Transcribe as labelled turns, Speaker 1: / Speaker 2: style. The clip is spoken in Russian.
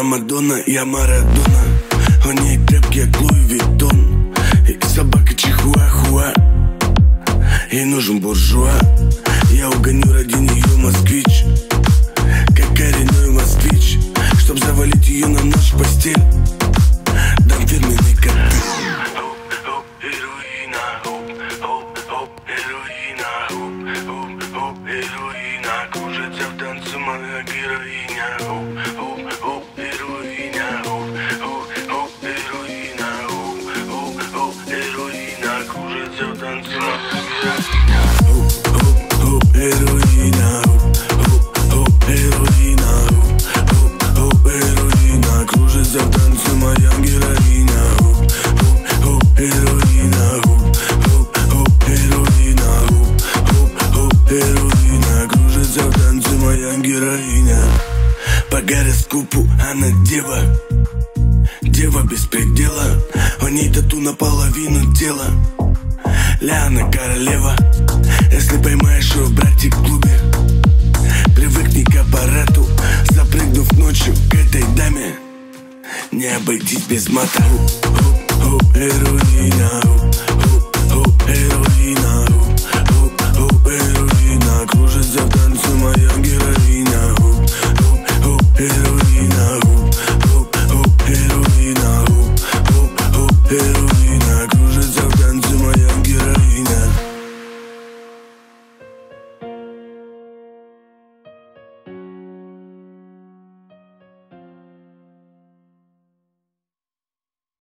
Speaker 1: Мадонна, я Марадона. У ней крепкий Луи Виттон и собака Чихуахуа. Ей нужен буржуа. Я угоню ради нее москвич, как коренной москвич, чтоб завалить ее на ночь в постель. Дам фирменный коктейль. Heroina, кружится в танце моя героиня. Heroina, heroina, heroina, кружится в танце моя героиня. Heroina, heroina, heroina, кружится в танце моя героиня. Heroina, heroina, heroina, кружится в танце моя героиня. По гороскопу она дева, дева без предела. У ней тату наполовину тела. Ляна королева. Если поймаешь ее, братик, в клубе, привыкни к аппарату. Запрыгнув ночью к этой даме, не обойтись без мата. Heroina, heroina, heroina, кружится в танце моя героиня. Heroina, heroina, heroina,